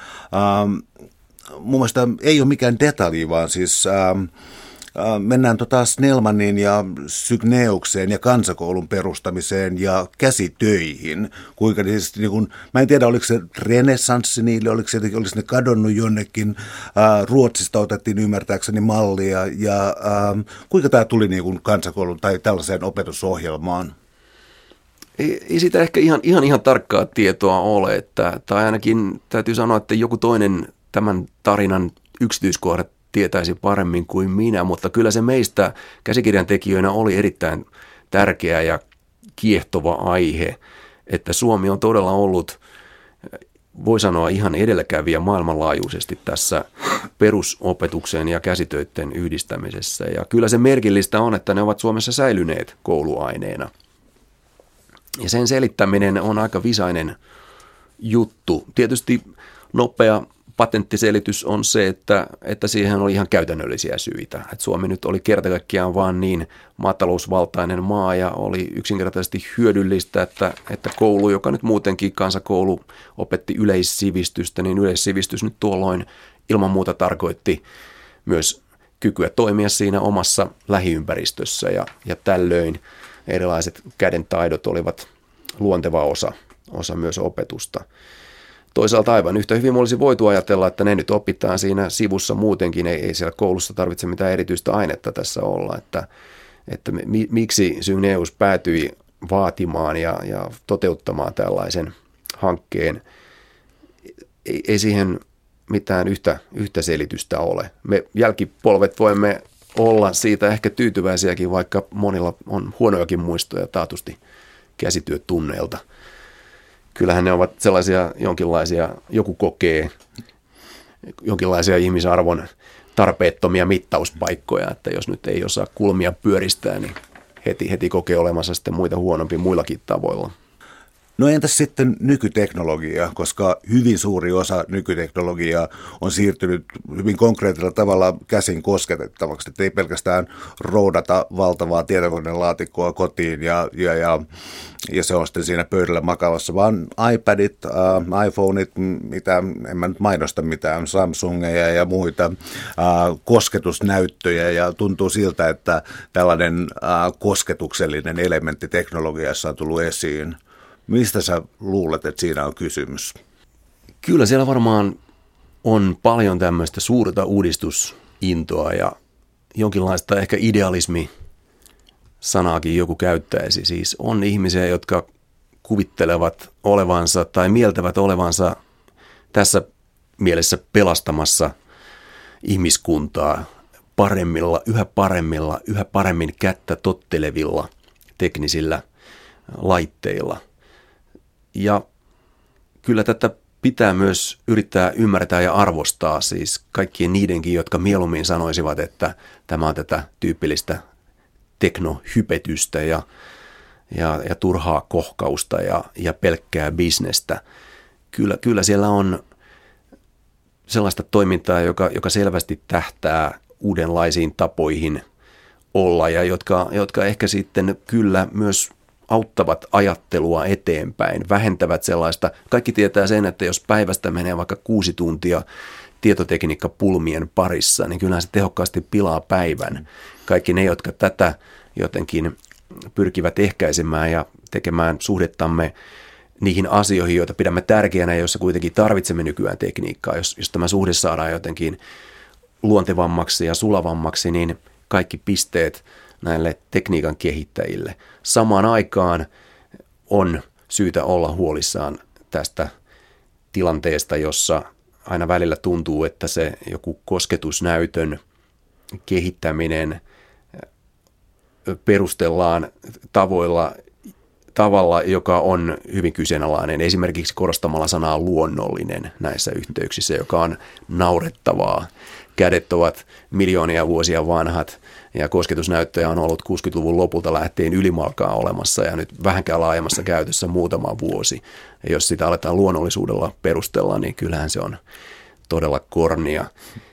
mun mielestä ei ole mikään detalji, vaan siis mennään Snellmanin ja Sygneukseen ja kansakoulun perustamiseen ja käsitöihin. Kuinka siis, mä en tiedä, oliko se renessanssi niille, oliko ne kadonnut jonnekin. Ruotsista otettiin ymmärtääkseni mallia ja kuinka tämä tuli kansakoulun tai tällaiseen opetusohjelmaan?
Ei siitä ehkä ihan tarkkaa tietoa ole, tai ainakin täytyy sanoa, että joku toinen tämän tarinan yksityiskohdat tietäisi paremmin kuin minä, mutta kyllä se meistä käsikirjan tekijöinä oli erittäin tärkeä ja kiehtova aihe, että Suomi on todella ollut, voi sanoa, ihan edelläkävijä maailmanlaajuisesti tässä perusopetuksen ja käsitöiden yhdistämisessä. Ja kyllä se merkillistä on, että ne ovat Suomessa säilyneet kouluaineena. Ja sen selittäminen on aika visainen juttu. Tietysti nopea patenttiselitys on se, että siihen oli ihan käytännöllisiä syitä. Että Suomi nyt oli kerta kaikkiaan vaan niin maatalousvaltainen maa ja oli yksinkertaisesti hyödyllistä, että koulu, joka nyt muutenkin kansakoulu opetti yleissivistystä, niin yleissivistys nyt tuolloin ilman muuta tarkoitti myös kykyä toimia siinä omassa lähiympäristössä ja tällöin erilaiset kädentaidot olivat luonteva osa myös opetusta. Toisaalta aivan yhtä hyvin olisi voitu ajatella, että ne nyt opitaan siinä sivussa muutenkin, ei siellä koulussa tarvitse mitään erityistä ainetta tässä olla, että miksi Syneus päätyi vaatimaan ja toteuttamaan tällaisen hankkeen. Ei siihen mitään yhtä selitystä ole. Me jälkipolvet voimme olla siitä ehkä tyytyväisiäkin, vaikka monilla on huonojakin muistoja taatusti käsityötunneilta. kyllähän ne ovat sellaisia jonkinlaisia, joku kokee jonkinlaisia ihmisarvon tarpeettomia mittauspaikkoja, että jos nyt ei osaa kulmia pyöristää, niin heti kokee olemassa sitten muita huonompi muillakin tavoilla.
No entäs sitten nykyteknologia, koska hyvin suuri osa nykyteknologiaa on siirtynyt hyvin konkreettisella tavalla käsin kosketettavaksi, että ei pelkästään roudata valtavaa tietokonelaatikkoa kotiin ja se on sitten siinä pöydällä makavassa, vaan iPadit, iPhoneit, mitä, en mä nyt mainosta mitään, Samsungeja ja muita, kosketusnäyttöjä ja tuntuu siltä, että tällainen kosketuksellinen elementti teknologiassa on tullut esiin. Mistä sä luulet, että siinä on kysymys?
Kyllä siellä varmaan on paljon tämmöistä suurta uudistusintoa ja jonkinlaista ehkä idealismi-sanaakin joku käyttäisi. Siis on ihmisiä, jotka kuvittelevat olevansa tai mieltävät olevansa tässä mielessä pelastamassa ihmiskuntaa yhä paremmin kättä tottelevilla teknisillä laitteilla. Ja kyllä tätä pitää myös yrittää ymmärtää ja arvostaa, siis kaikkien niidenkin, jotka mieluummin sanoisivat, että tämä on tätä tyypillistä teknohypetystä ja turhaa kohkausta ja pelkkää bisnestä. Kyllä siellä on sellaista toimintaa, joka selvästi tähtää uudenlaisiin tapoihin olla ja jotka ehkä sitten kyllä myös auttavat ajattelua eteenpäin, vähentävät sellaista. Kaikki tietää sen, että jos päivästä menee vaikka 6 tuntia tietotekniikkapulmien parissa, niin kyllähän se tehokkaasti pilaa päivän. Kaikki ne, jotka tätä jotenkin pyrkivät ehkäisemään ja tekemään suhdettamme niihin asioihin, joita pidämme tärkeänä ja joissa kuitenkin tarvitsemme nykyään tekniikkaa. Jos tämä suhde saadaan jotenkin luontevammaksi ja sulavammaksi, niin kaikki pisteet näille tekniikan kehittäjille. Samaan aikaan on syytä olla huolissaan tästä tilanteesta, jossa aina välillä tuntuu, että se joku kosketusnäytön kehittäminen perustellaan tavalla, joka on hyvin kyseenalainen. Esimerkiksi korostamalla sanaa luonnollinen näissä yhteyksissä, joka on naurettavaa. Kädet ovat miljoonia vuosia vanhat ja kosketusnäyttöjä on ollut 60-luvun lopulta lähtien ylimalkaa olemassa ja nyt vähänkään laajemmassa käytössä muutama vuosi. Ja jos sitä aletaan luonnollisuudella perustella, niin kyllähän se on todella kornia.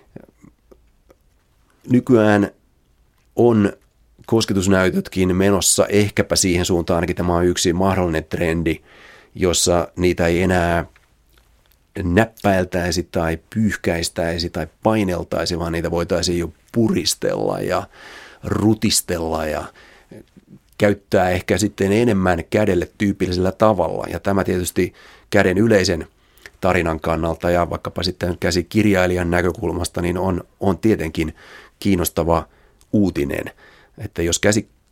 Nykyään on kosketusnäytötkin menossa ehkäpä siihen suuntaan, ainakin tämä on yksi mahdollinen trendi, jossa niitä ei enää näppäiltäisi tai pyyhkäistäisi tai paineltaisi, vaan niitä voitaisiin jo puristella ja rutistella ja käyttää ehkä sitten enemmän kädelle tyypillisellä tavalla. Ja tämä tietysti käden yleisen tarinan kannalta ja vaikkapa sitten käsikirjailijan näkökulmasta niin on tietenkin kiinnostava uutinen, että jos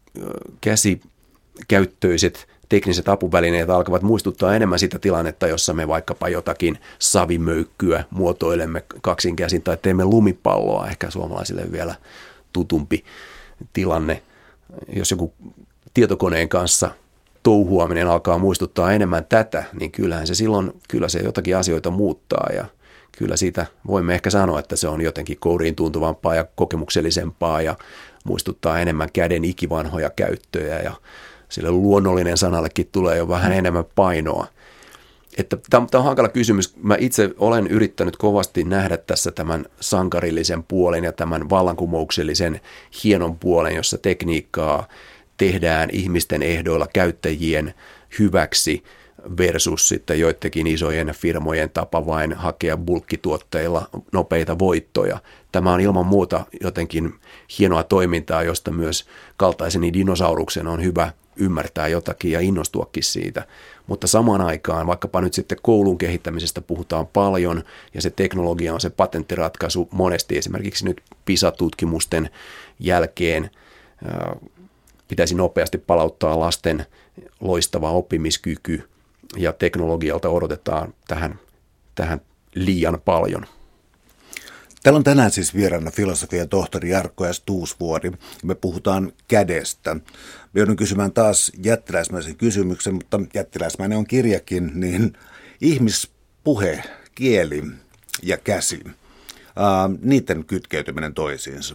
käsikäyttöiset tekniset apuvälineet alkavat muistuttaa enemmän sitä tilannetta, jossa me vaikkapa jotakin savimöykkyä muotoilemme kaksin käsin tai teemme lumipalloa, ehkä suomalaisille vielä tutumpi tilanne. Jos joku tietokoneen kanssa touhuaminen alkaa muistuttaa enemmän tätä, niin kyllähän se silloin jotakin asioita muuttaa ja kyllä siitä voimme ehkä sanoa, että se on jotenkin kouriin tuntuvampaa ja kokemuksellisempaa ja muistuttaa enemmän käden ikivanhoja käyttöjä ja sille luonnollinen sanallekin tulee jo vähän enemmän painoa. Tämä on hankala kysymys. Mä itse olen yrittänyt kovasti nähdä tässä tämän sankarillisen puolen ja tämän vallankumouksellisen hienon puolen, jossa tekniikkaa tehdään ihmisten ehdoilla käyttäjien hyväksi versus sitten joidenkin isojen firmojen tapa vain hakea bulkkituotteilla nopeita voittoja. Tämä on ilman muuta jotenkin hienoa toimintaa, josta myös kaltaiseni dinosauruksen on hyvä ymmärtää jotakin ja innostuakin siitä. Mutta samaan aikaan, vaikkapa nyt sitten koulun kehittämisestä puhutaan paljon ja se teknologia on se patenttiratkaisu monesti esimerkiksi nyt PISA-tutkimusten jälkeen pitäisi nopeasti palauttaa lasten loistava oppimiskyky ja teknologialta odotetaan tähän liian paljon.
Täällä on tänään siis vieraana filosofian tohtori Jarkko S. Tuusvuori. Me puhutaan kädestä. Me joudun kysymään taas jättiläismäisen kysymyksen, mutta jättiläismäinen on kirjakin, niin ihmispuhe, kieli ja käsi, niiden kytkeytyminen toisiinsa.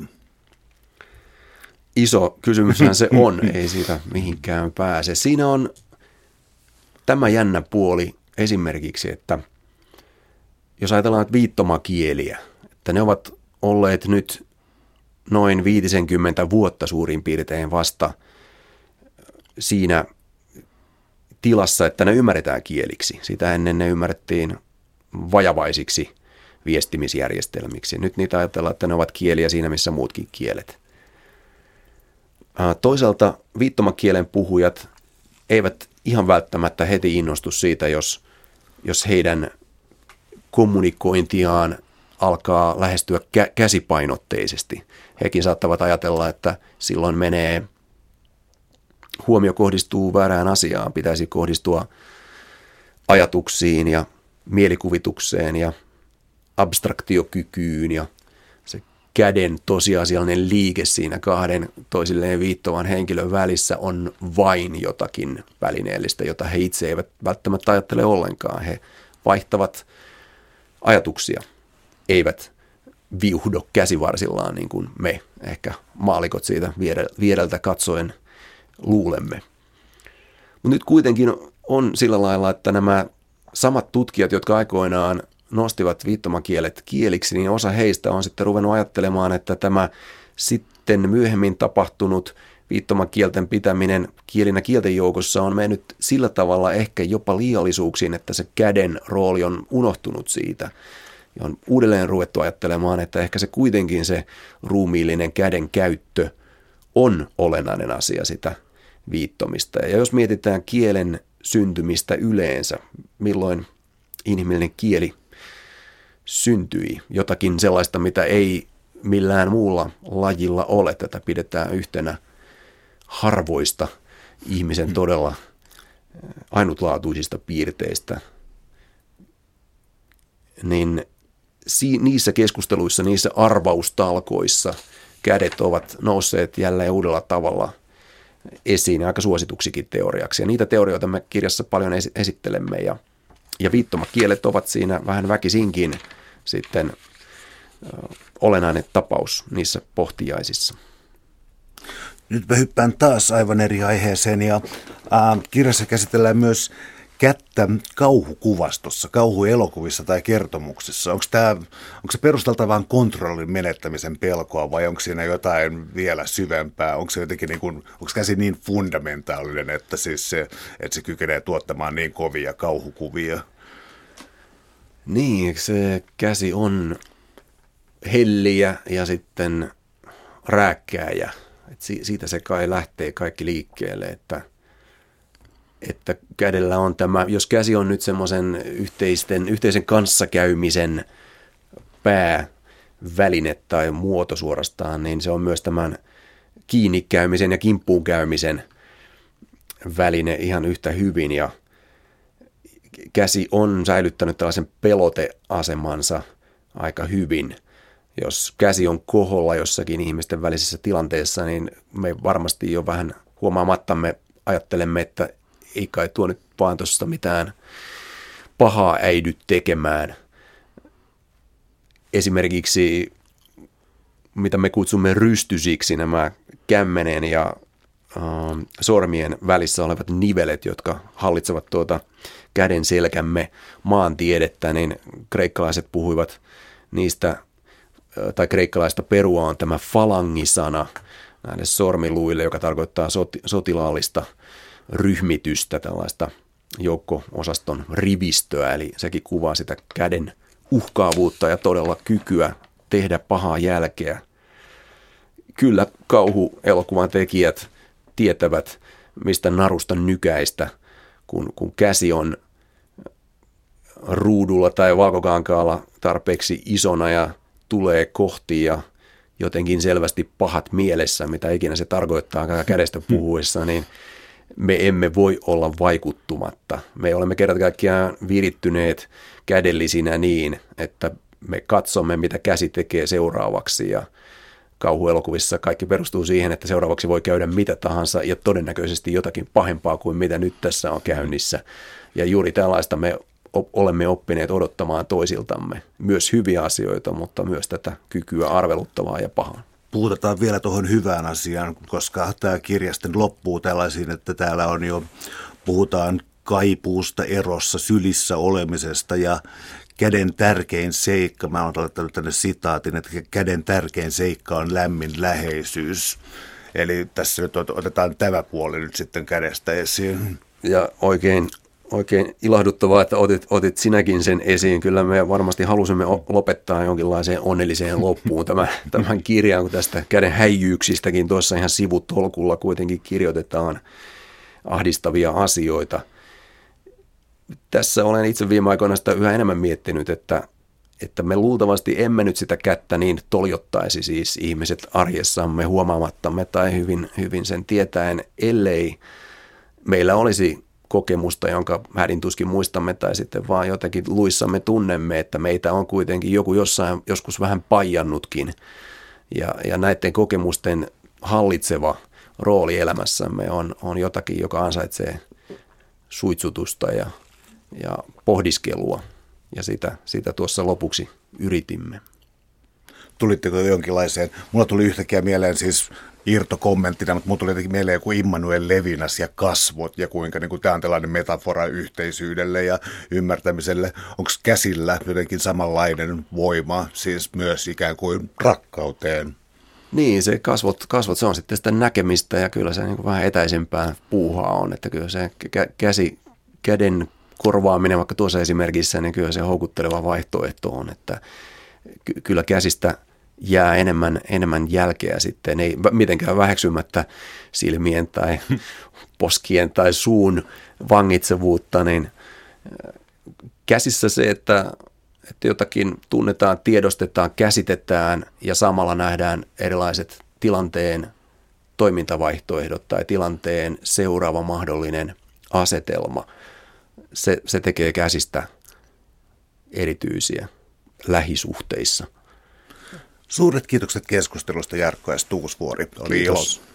Iso kysymyshän se on, ei siitä mihinkään pääse. Siinä on tämä jännä puoli esimerkiksi, että jos ajatellaan viittomakieliä, että ne ovat olleet nyt noin 50 vuotta suurin piirtein vasta siinä tilassa, että ne ymmärretään kieliksi. Sitä ennen ne ymmärrettiin vajavaisiksi viestimisjärjestelmiksi. Nyt niitä ajatellaan, että ne ovat kieliä siinä, missä muutkin kielet. Toisaalta viittomakielen puhujat eivät ihan välttämättä heti innostu siitä, jos heidän kommunikointiaan alkaa lähestyä käsipainotteisesti. Hekin saattavat ajatella, että silloin huomio kohdistuu väärään asiaan, pitäisi kohdistua ajatuksiin ja mielikuvitukseen ja abstraktiokykyyn ja se käden tosiasiallinen liike siinä kahden toisilleen viittoman henkilön välissä on vain jotakin välineellistä, jota he itse eivät välttämättä ajattele ollenkaan. He vaihtavat ajatuksia, eivät viuhdo käsivarsillaan niin kuin me ehkä maalikot siitä viereltä katsoen luulemme. Mutta nyt kuitenkin on sillä lailla, että nämä samat tutkijat, jotka aikoinaan nostivat viittomakielet kieliksi, niin osa heistä on sitten ruvennut ajattelemaan, että tämä sitten myöhemmin tapahtunut viittomakielten pitäminen kielinä kielten joukossa on mennyt sillä tavalla ehkä jopa liiallisuuksiin, että se käden rooli on unohtunut siitä. Ja on uudelleen ruvettu ajattelemaan, että ehkä se kuitenkin se ruumiillinen käden käyttö on olennainen asia sitä viittomista. Ja jos mietitään kielen syntymistä yleensä, milloin inhimillinen kieli syntyi, jotakin sellaista, mitä ei millään muulla lajilla ole. Tätä pidetään yhtenä harvoista ihmisen todella ainutlaatuisista piirteistä. Niin niissä keskusteluissa, niissä arvaustalkoissa kädet ovat nousseet jälleen uudella tavalla esiin ja aika suosituksikin teoriaksi. Ja niitä teorioita me kirjassa paljon esittelemme ja viittomakielet ovat siinä vähän väkisinkin sitten olennainen tapaus niissä pohtiaisissa.
Nyt mä hyppään taas aivan eri aiheeseen ja kirjassa käsitellään myös kättä kauhukuvastossa, kauhuelokuvissa tai kertomuksissa. Onko se perustalta vain kontrollin menettämisen pelkoa vai onko siinä jotain vielä syvempää? Onko se jotenkin onko käsi niin fundamentaalinen, että se kykenee tuottamaan niin kovia kauhukuvia?
Niin, se käsi on helliä ja sitten rääkkääjä. Siitä se kai lähtee kaikki liikkeelle, että kädellä on tämä, jos käsi on nyt semmoisen yhteisen kanssakäymisen pääväline tai muoto suorastaan, niin se on myös tämän kiinnikäymisen ja kimppuun käymisen väline ihan yhtä hyvin. Ja käsi on säilyttänyt tällaisen peloteasemansa aika hyvin. Jos käsi on koholla jossakin ihmisten välisessä tilanteessa, niin me varmasti jo vähän huomaamattamme ajattelemme, että ei kai tuo nyt vaan tuosta mitään pahaa äidy tekemään. Esimerkiksi, mitä me kutsumme rystysiksi, nämä kämmenen ja sormien välissä olevat nivelet, jotka hallitsevat tuota käden selkämme maantiedettä, niin kreikkalaiset puhuivat niistä, tai kreikkalaista perua on tämä falangisana näille sormiluille, joka tarkoittaa sotilaallista ryhmitystä, tällaista joukko-osaston rivistöä, eli sekin kuvaa sitä käden uhkaavuutta ja todella kykyä tehdä pahaa jälkeä. Kyllä kauhuelokuvan tekijät tietävät, mistä narusta nykäistä, kun käsi on ruudulla tai valkokankaalla tarpeeksi isona ja tulee kohti ja jotenkin selvästi pahat mielessä, mitä ikinä se tarkoittaa kädestä puhuessa, niin me emme voi olla vaikuttumatta. Me olemme kerta kaikkiaan virittyneet kädellisinä niin, että me katsomme, mitä käsi tekee seuraavaksi ja kauhuelokuvissa kaikki perustuu siihen, että seuraavaksi voi käydä mitä tahansa ja todennäköisesti jotakin pahempaa kuin mitä nyt tässä on käynnissä. Ja juuri tällaista me olemme oppineet odottamaan toisiltamme. Myös hyviä asioita, mutta myös tätä kykyä arveluttavaa ja pahaa.
Puhutaan vielä tuohon hyvään asiaan, koska tämä kirja sitten loppuu tällaisiin, että täällä on jo, puhutaan kaipuusta, erossa, sylissä olemisesta ja käden tärkein seikka, mä oon laittanut tänne sitaatin, että käden tärkein seikka on lämmin läheisyys. Eli tässä nyt otetaan tämä puoli nyt sitten kädestä esiin.
Ja oikein ilahduttavaa, että otit sinäkin sen esiin. Kyllä me varmasti halusimme lopettaa jonkinlaiseen onnelliseen loppuun tämän kirjan, kun tästä käden häijyyksistäkin tuossa ihan sivutolkulla kuitenkin kirjoitetaan ahdistavia asioita. Tässä olen itse viime aikoina sitä yhä enemmän miettinyt, että me luultavasti emme nyt sitä kättä niin toljottaisi siis ihmiset arjessamme huomaamattamme tai hyvin sen tietäen, ellei meillä olisi kokemusta, jonka hädintuskin muistamme tai sitten vaan jotenkin luissamme tunnemme, että meitä on kuitenkin joku joskus vähän paijannutkin. Ja näiden kokemusten hallitseva rooli elämässämme on jotakin, joka ansaitsee suitsutusta ja pohdiskelua. Ja sitä tuossa lopuksi yritimme.
Tulitteko jonkinlaiseen, mulla tuli yhtäkkiä mieleen siis irtokommenttina, mutta mulla tuli jotenkin mieleen joku Immanuel Levinas ja kasvot ja kuinka niin tämä on tällainen metafora yhteisyydelle ja ymmärtämiselle. Onko käsillä jotenkin samanlainen voima, siis myös ikään kuin rakkauteen?
Niin, se kasvot se on sitten sitä näkemistä ja kyllä se niin kuin vähän etäisempää puuhaa on, että kyllä se käden korvaaminen vaikka tuossa esimerkissä, niin kyllä se houkutteleva vaihtoehto on, että kyllä käsistä jää enemmän jälkeä sitten, ei mitenkään väheksymättä silmien tai poskien tai suun vangitsevuutta, niin käsissä se, että jotakin tunnetaan, tiedostetaan, käsitetään ja samalla nähdään erilaiset tilanteen toimintavaihtoehdot tai tilanteen seuraava mahdollinen asetelma. Se tekee käsistä erityisiä lähisuhteissa.
Suuret kiitokset keskustelusta, Jarkko S. Tuusvuori. Oli ilo.